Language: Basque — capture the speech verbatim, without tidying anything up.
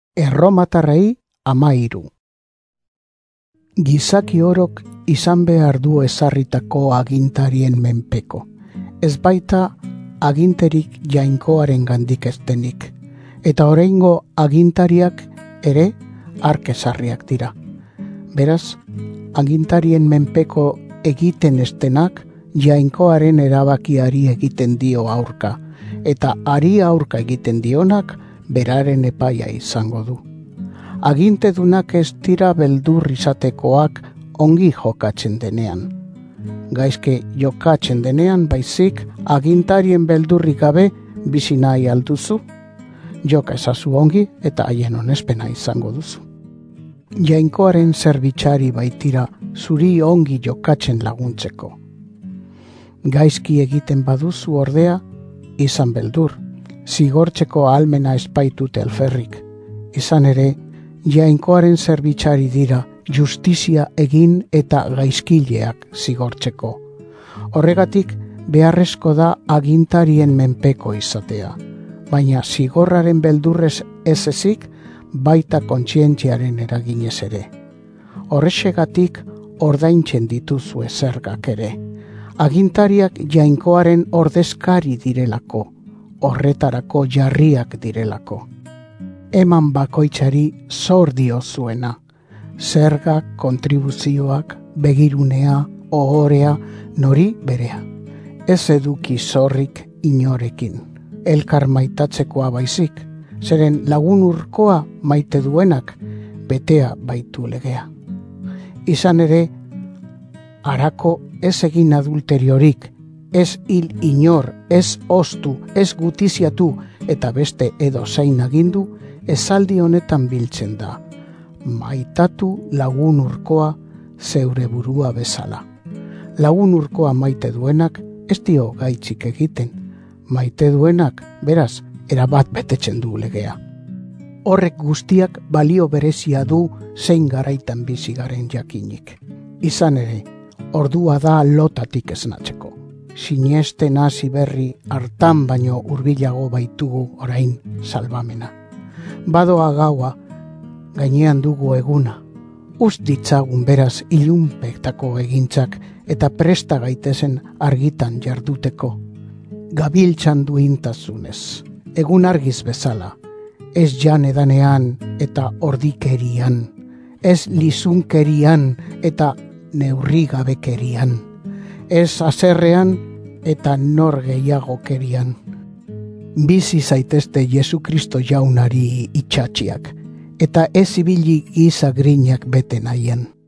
Erromatarrei amairu. Gizaki orok izan behar du ezarritako agintarien menpeko, ez baita aginterik jainkoaren gandik eztenik, eta oraingo agintariak ere arkesarriak dira. Beraz, agintarien menpeko egiten estenak jainkoaren erabakiari egiten dio aurka, eta ari aurka egiten dionak beraren epaia izango du. Agintedunak ez dira beldur izatekoak ongi jokatzen denean. Gaizke jokatzen denean baizik agintarien beldurrik gabe bizi nahi alduzu, joka ezazu ongi eta haien onespena izango duzu. Jainkoaren zerbitzari baitira zuri ongi jokatzen laguntzeko. Gaizki egiten baduzu ordea, izan beldur, zigortzeko ahalmena espaitute alferrik. Izan ere, jainkoaren zerbitzari dira justizia egin eta gaizkileak zigortzeko. Horregatik, beharrezko da agintarien menpeko izatea, baina zigorraren beldurrez ez ezik, baita kontzientziaren eraginez ere. Horrexegatik ordaintzen dituzu zergak ere. Agintariak jainkoaren ordezkari direlako, horretarako jarriak direlako. Eman bakoitzari zor dio zuena, zergak, kontribuzioak, begirunea, ohorea, nori berea. Ez eduki zorrik inorekin, elkar maitatzekoa baizik, zeren lagun urkoa maite duenak, betea baitu legea. Izan ere, harako ez egin adulteriorik, ez hil inor, ez ostu, ez gutiziatu eta beste edo zein agindu, esaldi honetan biltzen da. Maitatu lagun urkoa zeure burua bezala. Lagun urkoa maite duenak ez dio gaitzik egiten. Maite duenak, beraz, erabat betetzen du legea. Horrek guztiak balio berezia du zein garaitan bizi garen jakinik. Izan ere, ordua da lotatik esnatzeko. Sinesten hasi berri hartan baino hurbilago baitugu orain salbamena. Badoa gaua, gainean dugu eguna. Uz ditzagun beraz ilunpektako egintzak eta presta gaitezen argitan jarduteko. Gabiltzan duintazunez, egun argiz bezala, ez jan edanean eta ordikerian, ez lizunkerian eta neurrigabekerian, ez azerrean eta nor gehiagokerian. Bizi zaitezte Jesukristo jaunari itxatxiak, eta ez ibili giza grinak bete nahien.